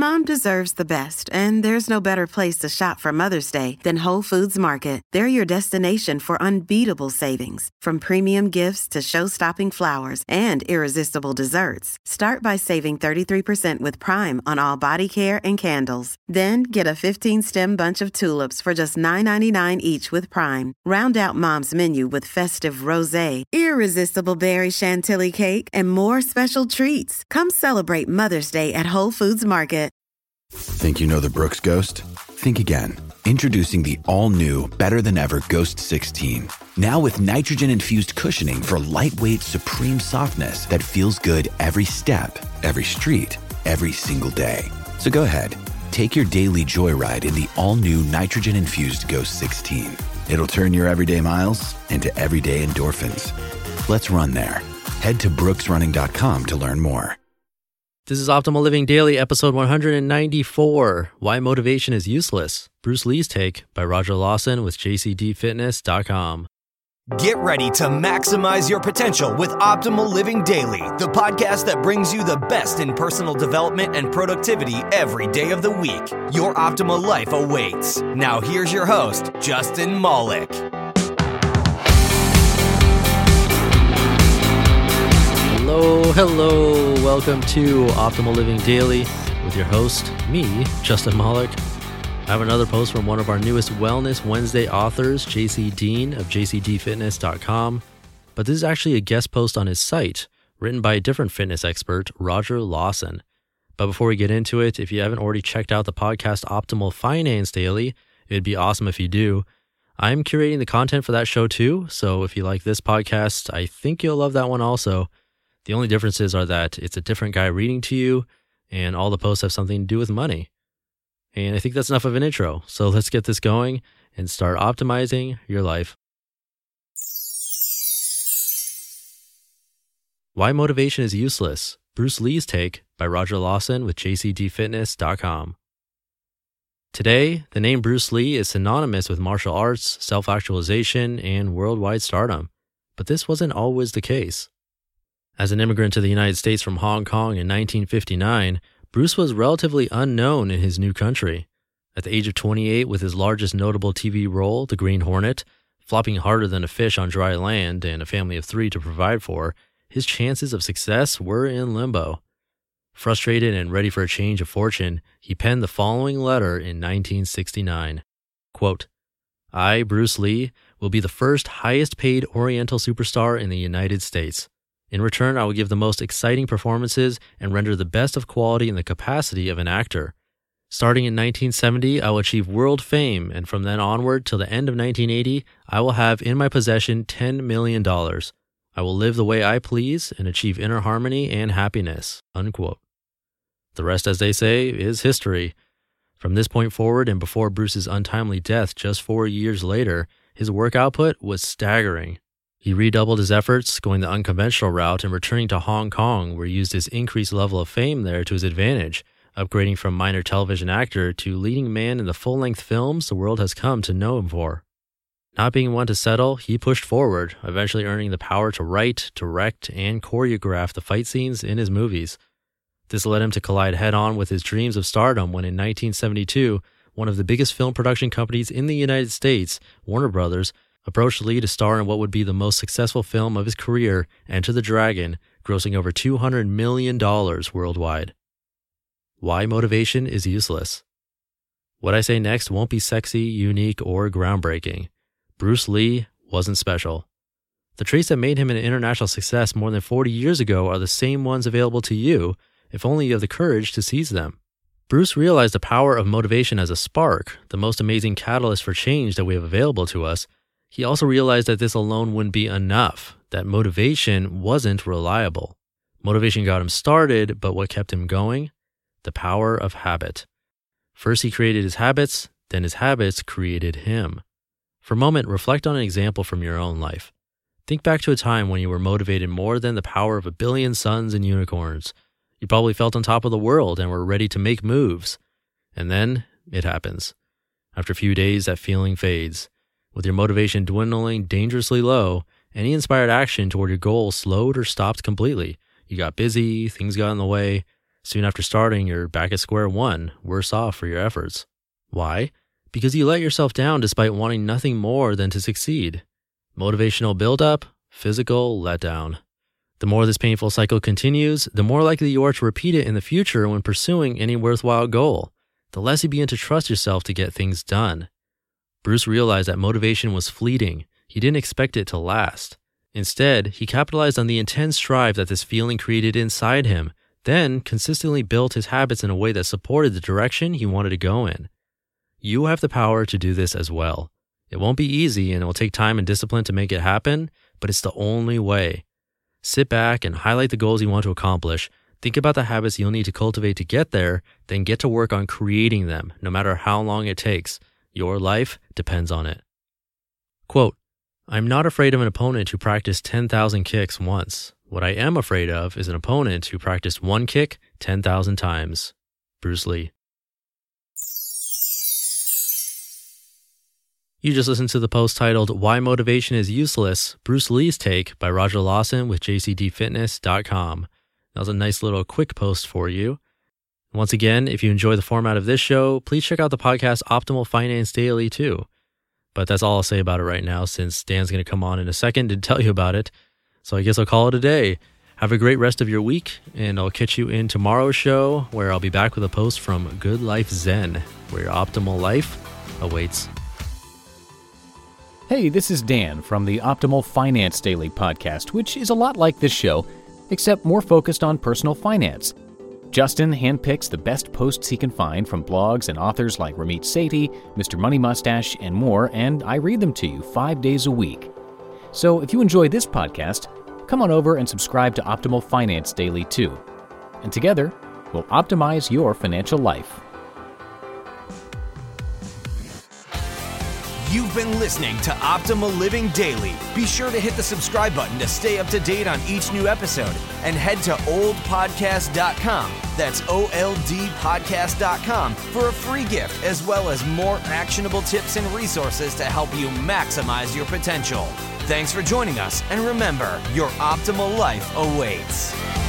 Mom deserves the best, and there's no better place to shop for Mother's Day than Whole Foods Market. They're your destination for unbeatable savings, from premium gifts to show-stopping flowers and irresistible desserts. Start by saving 33% with Prime on all body care and candles. Then get a 15-stem bunch of tulips for just $9.99 each with Prime. Round out Mom's menu with festive rosé, irresistible berry chantilly cake, and more special treats. Come celebrate Mother's Day at Whole Foods Market. Think you know the Brooks Ghost? Think again. Introducing the all-new, better-than-ever Ghost 16. Now with nitrogen-infused cushioning for lightweight, supreme softness that feels good every step, every street, every single day. So go ahead, take your daily joyride in the all-new nitrogen-infused Ghost 16. It'll turn your everyday miles into everyday endorphins. Let's run there. Head to brooksrunning.com to learn more. This is Optimal Living Daily, episode 194, Why Motivation is Useless. Bruce Lee's take by Roger Lawson with jcdfitness.com. Get ready to maximize your potential with Optimal Living Daily, the podcast that brings you the best in personal development and productivity every day of the week. Your optimal life awaits. Now here's your host, Justin Malik. Hello. Welcome to Optimal Living Daily with your host, me, Justin Malik. I have another post from one of our newest Wellness Wednesday authors, JC Dean of jcdfitness.com. But this is actually a guest post on his site, written by a different fitness expert, Roger Lawson. But before we get into it, if you haven't already checked out the podcast Optimal Finance Daily, it'd be awesome if you do. I'm curating the content for that show too, so if you like this podcast, I think you'll love that one also. The only differences are that it's a different guy reading to you, and all the posts have something to do with money. And I think that's enough of an intro, so let's get this going and start optimizing your life. Why Motivation is Useless. Bruce Lee's take by Roger Lawson with jcdfitness.com. Today, the name Bruce Lee is synonymous with martial arts, self-actualization, and worldwide stardom. But this wasn't always the case. As an immigrant to the United States from Hong Kong in 1959, Bruce was relatively unknown in his new country. At the age of 28, with his largest notable TV role, The Green Hornet, flopping harder than a fish on dry land and a family of 3 to provide for, his chances of success were in limbo. Frustrated and ready for a change of fortune, he penned the following letter in 1969. Quote, I, Bruce Lee, will be the first highest-paid Oriental superstar in the United States. In return, I will give the most exciting performances and render the best of quality in the capacity of an actor. Starting in 1970, I will achieve world fame, and from then onward till the end of 1980, I will have in my possession $10 million. I will live the way I please and achieve inner harmony and happiness. Unquote. The rest, as they say, is history. From this point forward and before Bruce's untimely death just 4 years later, his work output was staggering. He redoubled his efforts, going the unconventional route and returning to Hong Kong, where he used his increased level of fame there to his advantage, upgrading from minor television actor to leading man in the full-length films the world has come to know him for. Not being one to settle, he pushed forward, eventually earning the power to write, direct, and choreograph the fight scenes in his movies. This led him to collide head-on with his dreams of stardom when in 1972, one of the biggest film production companies in the United States, Warner Brothers, approached Lee to star in what would be the most successful film of his career, Enter the Dragon, grossing over $200 million worldwide. Why motivation is useless. What I say next won't be sexy, unique, or groundbreaking. Bruce Lee wasn't special. The traits that made him an international success more than 40 years ago are the same ones available to you, if only you have the courage to seize them. Bruce realized the power of motivation as a spark, the most amazing catalyst for change that we have available to us. He also realized that this alone wouldn't be enough, that motivation wasn't reliable. Motivation got him started, but what kept him going? The power of habit. First he created his habits, then his habits created him. For a moment, reflect on an example from your own life. Think back to a time when you were motivated more than the power of a billion suns and unicorns. You probably felt on top of the world and were ready to make moves. And then it happens. After a few days, that feeling fades. With your motivation dwindling dangerously low, any inspired action toward your goal slowed or stopped completely. You got busy, things got in the way. Soon after starting, you're back at square one, worse off for your efforts. Why? Because you let yourself down despite wanting nothing more than to succeed. Motivational buildup, physical letdown. The more this painful cycle continues, the more likely you are to repeat it in the future when pursuing any worthwhile goal. The less you begin to trust yourself to get things done. Bruce realized that motivation was fleeting. He didn't expect it to last. Instead, he capitalized on the intense drive that this feeling created inside him, then consistently built his habits in a way that supported the direction he wanted to go in. You have the power to do this as well. It won't be easy and it will take time and discipline to make it happen, but it's the only way. Sit back and highlight the goals you want to accomplish. Think about the habits you'll need to cultivate to get there, then get to work on creating them, no matter how long it takes. Your life depends on it. Quote, I'm not afraid of an opponent who practiced 10,000 kicks once. What I am afraid of is an opponent who practiced one kick 10,000 times. Bruce Lee. You just listened to the post titled Why Motivation is Useless, Bruce Lee's Take by Roger Lawson with jcdfitness.com. That was a nice little quick post for you. Once again, if you enjoy the format of this show, please check out the podcast Optimal Finance Daily too. But that's all I'll say about it right now, since Dan's going to come on in a second to tell you about it. So I guess I'll call it a day. Have a great rest of your week, and I'll catch you in tomorrow's show, where I'll be back with a post from Good Life Zen, where your optimal life awaits. Hey, this is Dan from the Optimal Finance Daily podcast, which is a lot like this show, except more focused on personal finance. Justin handpicks the best posts he can find from blogs and authors like Ramit Sethi, Mr. Money Mustache, and more, and I read them to you 5 days a week. So if you enjoy this podcast, come on over and subscribe to Optimal Finance Daily too. And together, we'll optimize your financial life. You've been listening to Optimal Living Daily. Be sure to hit the subscribe button to stay up to date on each new episode, and head to oldpodcast.com. That's OLDpodcast.com for a free gift, as well as more actionable tips and resources to help you maximize your potential. Thanks for joining us, and remember, your optimal life awaits.